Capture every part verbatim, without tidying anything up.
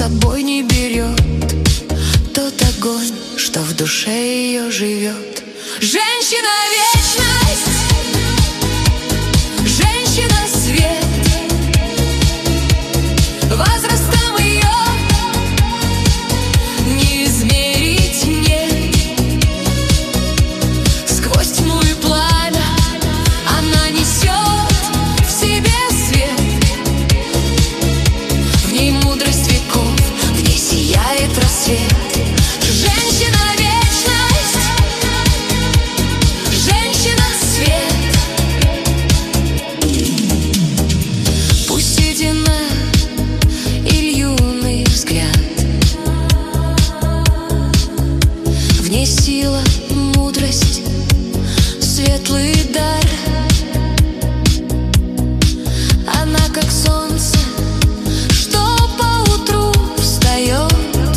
собой не берет тот огонь, что в душе ее живет. Женщина — вечность, женщина — свет, возрастом ее не измерить мне. Сквозь тьму и пламя она несет в себе свет. В ней мудрость веков, в ней сияет рассвет. Женщина — вечность, женщина — свет. Пусть седина или юный взгляд, в ней сила, мудрость, светлый дар. Она как солнце, что поутру встает,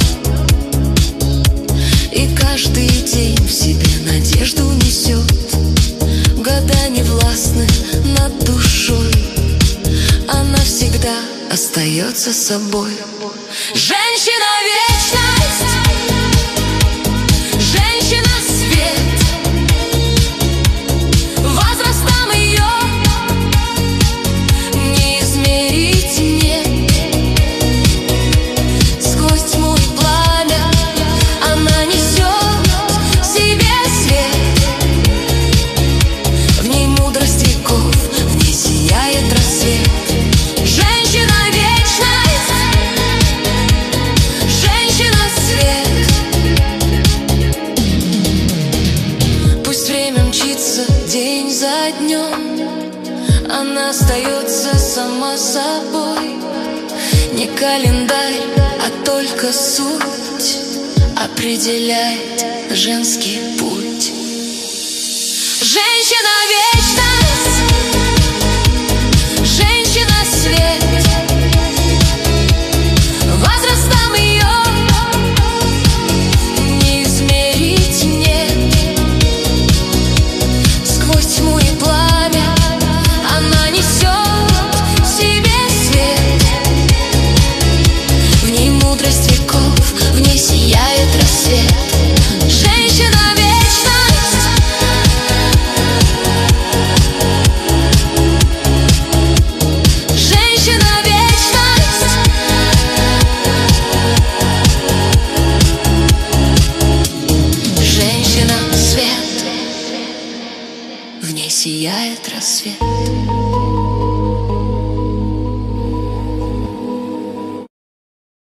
и каждый день в себе надежду несет. Года не властны над душой, она всегда остается собой. Женщина — вечность, женщина — свет, возрастом ее не измерить мне. Сквозь тьму и пламя она несет в себе свет. В ней мудрость веков, в ней сияет рассвет. Женщина — вечность, женщина — свет. Пусть время мчится день за днем, она остается сама собой. Не календарь, а только суть определяет женский путь.